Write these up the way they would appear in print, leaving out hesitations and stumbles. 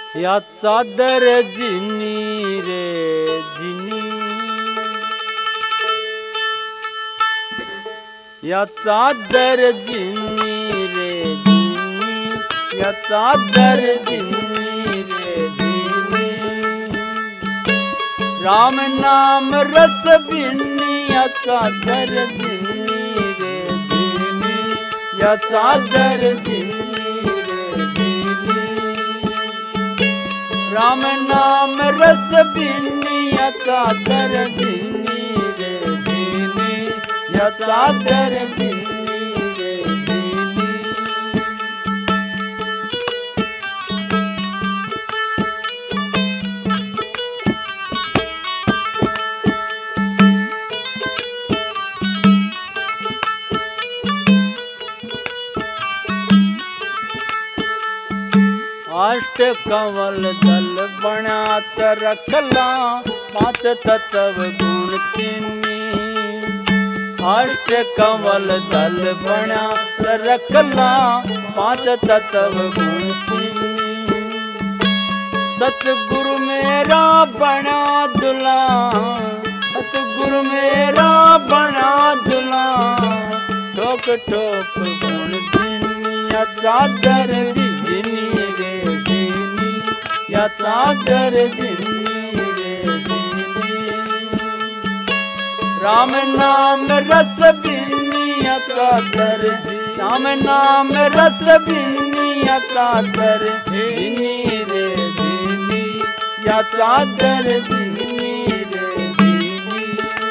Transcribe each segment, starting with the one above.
या चादर जिनी रे जिनी, या चादर जिनी रे जिनी, या चादर जिनी रे जिनी। राम नाम रस बिनी, या चादर जिनी रे जिनी, या चादर जिनी रे जिनी। राम नाम रस बिनी, या चादर जिनी रे जिनी, या चादर जिनी रे जिनी। अष्ट कंवल दल बनात रखला, पांच तत्व गुण तिनी। अष्ट कंवल दल बनात रखला, पांच तत्व गुण तिनी। सतगुरु मेरा बना दुला, सतगुरु मेरा बना दुला, ठोक ठोक गुण तिनी। या चादर जिनी रे जिनी, या चादर जिनी रे जिनी। राम नाम रस बिनी, या चादर जिनी, राम नाम रस बिनी, या चादर जिनी रे जिनी, या चादर जिनी रे जिनी।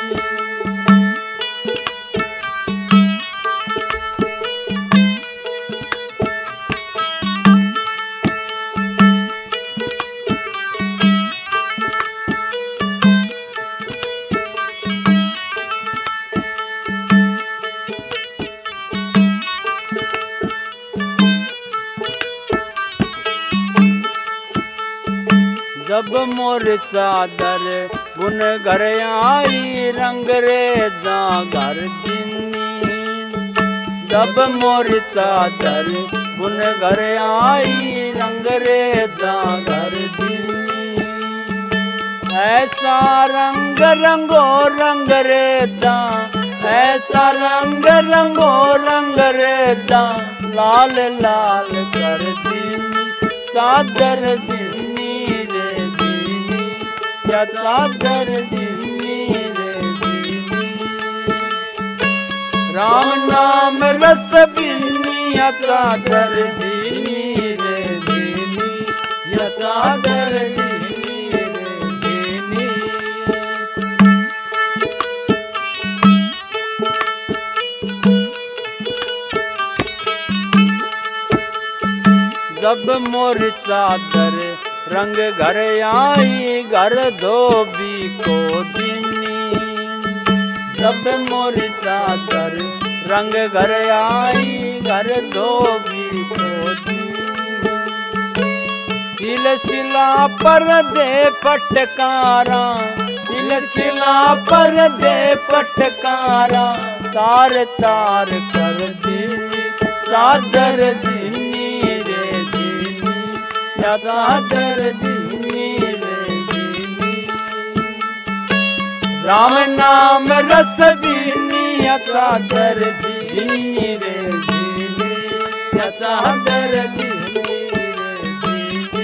जब मोर चादर बुन घर आई, रंग रेजा घर दिनी। जब मोर चादर बुन घर आई, रंग रेजा घर दिनी। ऐसा रंग रंगो रंग रेजा, ऐसा रंग रंगो रंग रेजा, लाल लाल कर दिनी। चादर जिनी रे जिनी, या चादर जिनी रे जिनी। राम नाम रस बिनी, या चादर जिनी रे जिनी, या चादर जिनी रे जिनी। जब मोर चादर रंग घर आई, घर धोबी को दिनी। जब मोर चादर रंग घर आई, घर धोबी को दिनी। सिलसिला पर दे पटकारा, सिलसिला पर दे पटकारा, तार तार कर दिनी। चादर जिनी रे जिनी, या चादर जिनी रे जिनी। राम नाम रस बिनी, या चादर जिनी रे जिनी, या चादर जिनी रे जिनी।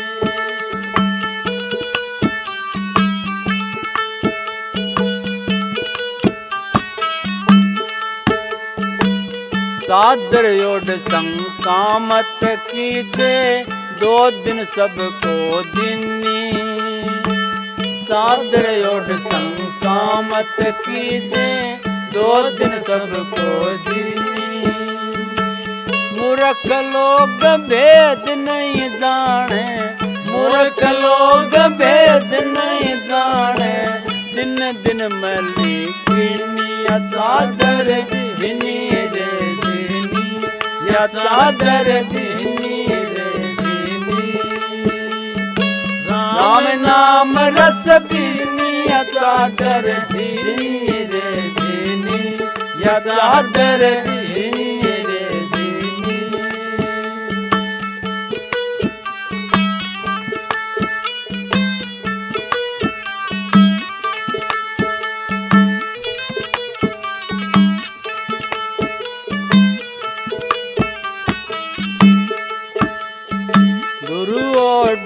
चादर ओढ़ संकामत कीजे, दो दिन सबको दिनी। चादर ओढ़ संकामत कीजे, दो दिन सबको दिनी। मूर्ख लोग भेद नहीं जाने, मूर्ख लोग भेद नहीं जाने, दिन दिन मली किनी। या चादर जिनी रे जिनी, या चादर जिनी रे जिनी। राम नाम रस बिनी, या चादर जिनी रे जिनी, या चादर जिनी रे जिनी।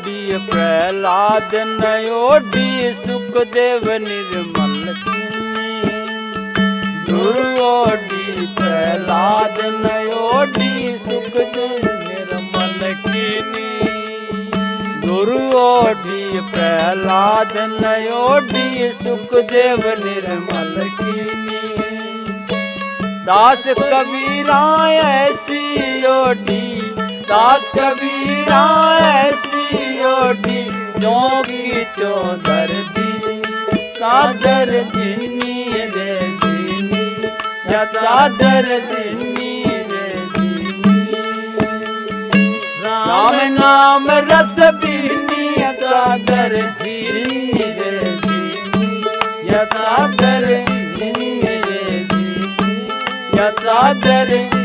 ओडी प्रहलाद नयोडी सुखदेव निर्मल किनी दुर्योडी प्रहलाद नयोडी सुखदेव निर्मल किनी दुर्योडी प्रहलाद नयोडी सुखदेव निर्मल किनी दास कबीरा ऐसी ओडी दास कबीरा ऐसी ओडी जो की तो दर्दी सादर जिन्नी रे जिन्नी या सादर जिन्नी रे जिन्नी राम नाम रस बीनी या सादर जिन्नी रे जिन्नी या सादर जिन्नी रे जिन्नी या सादर